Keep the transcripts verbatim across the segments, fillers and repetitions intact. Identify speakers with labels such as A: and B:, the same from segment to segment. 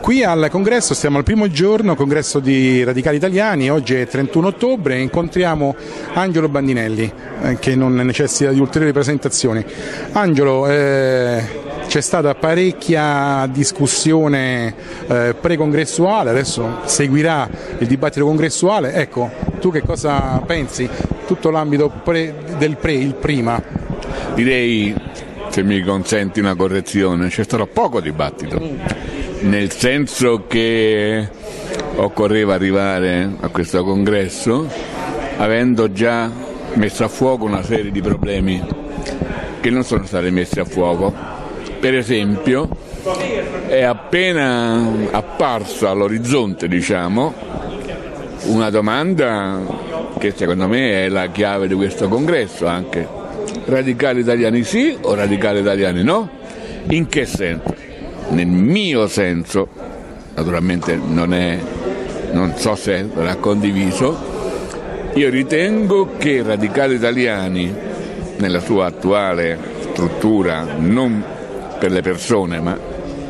A: Qui al congresso, stiamo al primo giorno, congresso di Radicali Italiani, oggi è trentuno ottobre, e incontriamo Angelo Bandinelli, eh, che non necessita di ulteriori presentazioni. Angelo, eh, c'è stata parecchia discussione eh, pre-congressuale, adesso seguirà il dibattito congressuale. Ecco, tu che cosa pensi? Tutto l'ambito pre, del pre, il prima.
B: Direi, se mi consenti una correzione, c'è stato poco dibattito, nel senso che occorreva arrivare a questo congresso avendo già messo a fuoco una serie di problemi che non sono stati messi a fuoco. Per esempio, è appena apparsa all'orizzonte, diciamo, una domanda che secondo me è la chiave di questo congresso anche: radicali italiani sì o radicali italiani no? In che senso? Nel mio senso, naturalmente non è, non so se verrà condiviso, io ritengo che i radicali italiani nella sua attuale struttura, non per le persone ma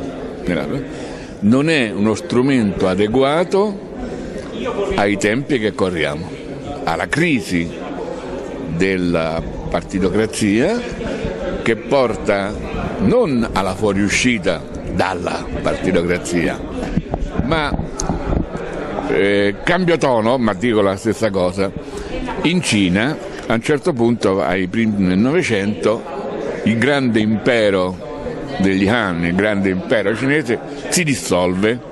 B: non è uno strumento adeguato ai tempi che corriamo, alla crisi della partitocrazia che porta non alla fuoriuscita dalla partitocrazia, ma eh, cambio tono, ma dico la stessa cosa. In Cina, a un certo punto, ai primi del Novecento, il grande impero degli Han, il grande impero cinese, si dissolve.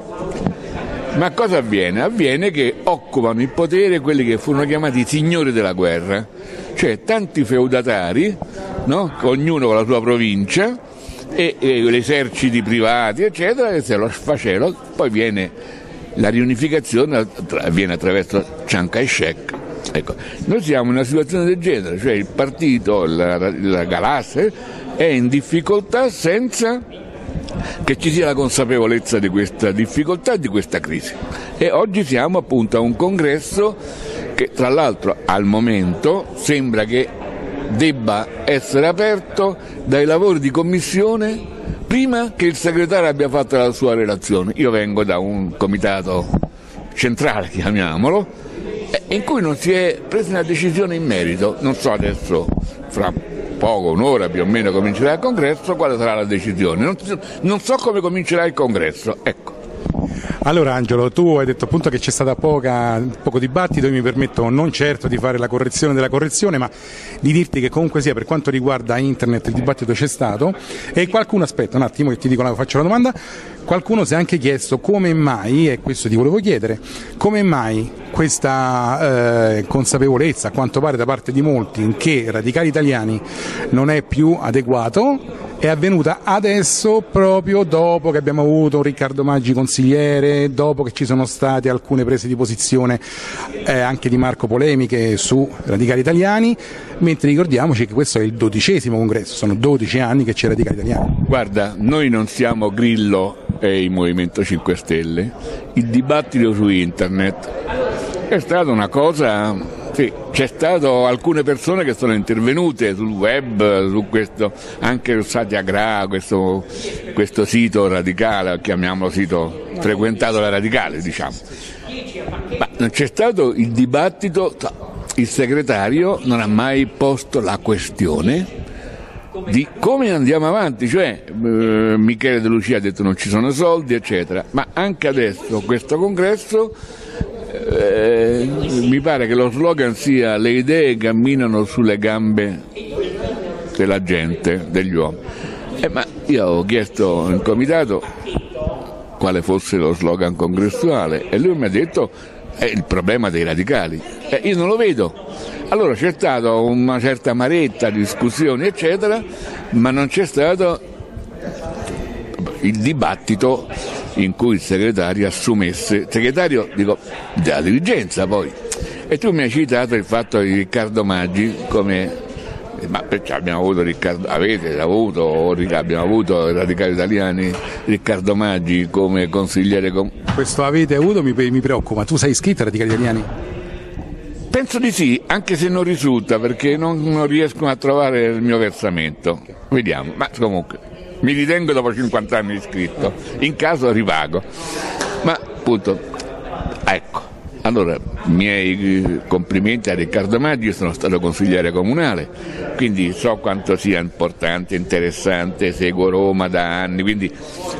B: Ma cosa avviene? Avviene che occupano il potere quelli che furono chiamati i signori della guerra, cioè tanti feudatari, no? Ognuno con la sua provincia, e, e gli eserciti privati, eccetera, che se lo sfacevano. Poi viene la riunificazione, avviene attraverso Chiang Kai-shek. Ecco, noi siamo in una situazione del genere, cioè il partito, la, la galassia è in difficoltà senza che ci sia la consapevolezza di questa difficoltà e di questa crisi. E oggi siamo appunto a un congresso che, tra l'altro, al momento sembra che debba essere aperto dai lavori di commissione prima che il segretario abbia fatto la sua relazione. Io vengo da un comitato centrale, chiamiamolo, in cui non si è presa una decisione in merito. Non so adesso, fra poco, un'ora più o meno, comincerà il congresso, quale sarà la decisione. Non, non so come comincerà il congresso, ecco.
A: Allora Angelo, tu hai detto appunto che c'è stata poca, poco dibattito, io mi permetto non certo di fare la correzione della correzione, ma di dirti che comunque sia, per quanto riguarda internet, il dibattito c'è stato, e qualcuno, aspetta un attimo che ti dico, faccio la domanda, qualcuno si è anche chiesto come mai, e questo ti volevo chiedere, come mai questa eh, consapevolezza, a quanto pare da parte di molti, che Radicali Italiani non è più adeguato, è avvenuta adesso, proprio dopo che abbiamo avuto un Riccardo Maggi consigliere, dopo che ci sono state alcune prese di posizione eh, anche di Marco polemiche su Radicali Italiani, mentre ricordiamoci che questo è il dodicesimo congresso, sono dodici anni che c'è Radicali Italiani.
B: Guarda, noi non siamo Grillo e il Movimento cinque Stelle, il dibattito su internet è stata una cosa... Sì, c'è stato alcune persone che sono intervenute sul web, su questo, anche su Satyagraha, questo, questo sito radicale, chiamiamolo sito frequentato da radicali, diciamo. Ma non c'è stato il dibattito, il segretario non ha mai posto la questione di come andiamo avanti, cioè eh, Michele De Lucia ha detto non ci sono soldi, eccetera, ma anche adesso questo congresso Eh, mi pare che lo slogan sia: le idee camminano sulle gambe della gente, degli uomini. Eh, ma io ho chiesto in comitato quale fosse lo slogan congressuale e lui mi ha detto è il problema dei radicali. Eh, io non lo vedo. Allora c'è stata una certa amaretta, discussioni eccetera, ma non c'è stato il dibattito in cui il segretario assumesse, segretario dico della dirigenza poi, e tu mi hai citato il fatto di Riccardo Maggi come, ma perché abbiamo avuto Riccardo, avete avuto o abbiamo avuto i Radicali Italiani Riccardo Maggi come consigliere com-
A: questo avete avuto mi, mi preoccupa, tu sei iscritto ai Radicali Italiani?
B: Penso di sì, anche se non risulta perché non, non riescono a trovare il mio versamento, vediamo, ma comunque mi ritengo dopo cinquanta anni iscritto, in caso rivago. Ma appunto, ecco, allora i miei complimenti a Riccardo Maggi. Io sono stato consigliere comunale, quindi so quanto sia importante, interessante, seguo Roma da anni, quindi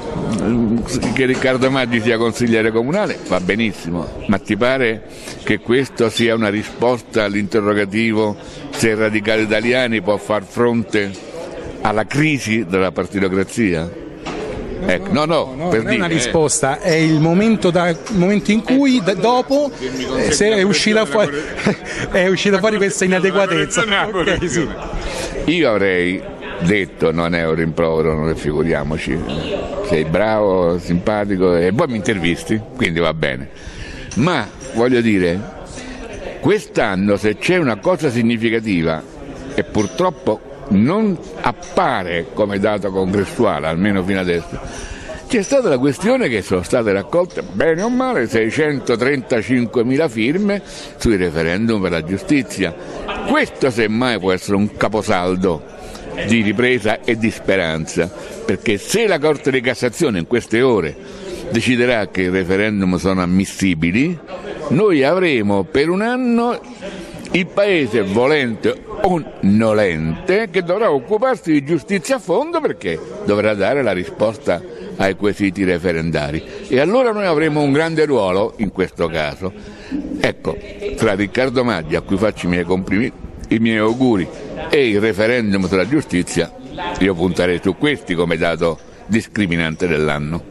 B: che Riccardo Maggi sia consigliere comunale va benissimo, ma ti pare che questo sia una risposta all'interrogativo se il Radicale Italiani può far fronte alla crisi della partitocrazia? Ecco, no, no,
A: no,
B: per
A: non
B: dire,
A: è una risposta, eh. è il momento, da, il momento in cui da, dopo eh, se è uscita fuori, è uscita fuori questa inadeguatezza. Okay, sì.
B: Io avrei detto, non è un rimprovero, non figuriamoci, sei bravo, simpatico e poi mi intervisti, quindi va bene, ma voglio dire, quest'anno se c'è una cosa significativa e purtroppo non appare come dato congressuale, almeno fino adesso, c'è stata la questione che sono state raccolte bene o male seicentotrentacinquemila firme sui referendum per la giustizia. Questo semmai può essere un caposaldo di ripresa e di speranza, perché se la Corte di Cassazione in queste ore deciderà che i referendum sono ammissibili, noi avremo per un anno il Paese, volente o nolente, che dovrà occuparsi di giustizia a fondo perché dovrà dare la risposta ai quesiti referendari, e allora noi avremo un grande ruolo in questo caso. Ecco, tra Riccardo Maggi, a cui faccio i miei complimenti, i miei auguri, e il referendum sulla giustizia, io punterei su questi come dato discriminante dell'anno.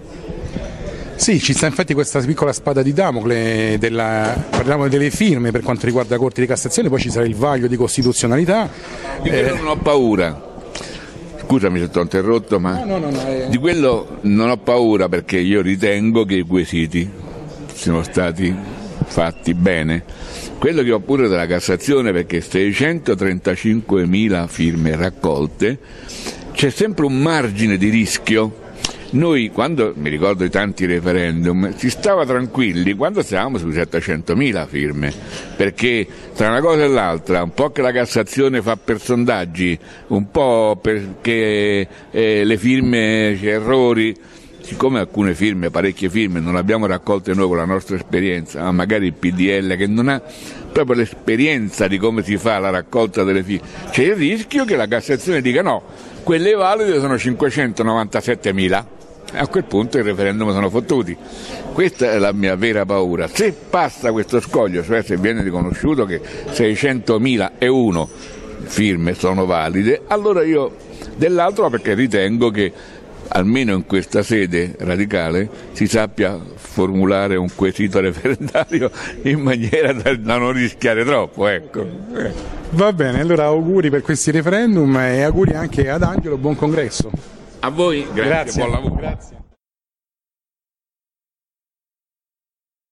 A: Sì, ci sta infatti questa piccola spada di Damocle, della, parliamo delle firme per quanto riguarda la Corte di Cassazione, poi ci sarà il vaglio di costituzionalità.
B: Di quello eh... non ho paura, scusami se ti ho interrotto, ma
A: no, no, no, è...
B: di quello non ho paura, perché io ritengo che i quesiti siano stati fatti bene. Quello che ho paura della Cassazione, perché seicentotrentacinquemila firme raccolte, c'è sempre un margine di rischio. Noi, quando mi ricordo i tanti referendum, si stava tranquilli quando stavamo sui settecentomila firme, perché tra una cosa e l'altra, un po' che la Cassazione fa per sondaggi, un po' perché eh, le firme c'è errori, siccome alcune firme, parecchie firme, non le abbiamo raccolte noi con la nostra esperienza, ma magari il P D L che non ha proprio l'esperienza di come si fa la raccolta delle firme, c'è il rischio che la Cassazione dica no, quelle valide sono cinquecentonovantasettemila. A quel punto il referendum sono fottuti. Questa è la mia vera paura. Se passa questo scoglio, cioè se viene riconosciuto che seicentomilauno firme sono valide, allora io dell'altro, perché ritengo che almeno in questa sede radicale si sappia formulare un quesito referendario in maniera da, da non rischiare troppo, ecco.
A: Va bene, allora auguri per questi referendum e auguri anche ad Angelo, buon congresso.
B: A voi, grazie,
A: grazie.
B: buon lavoro.
A: Grazie.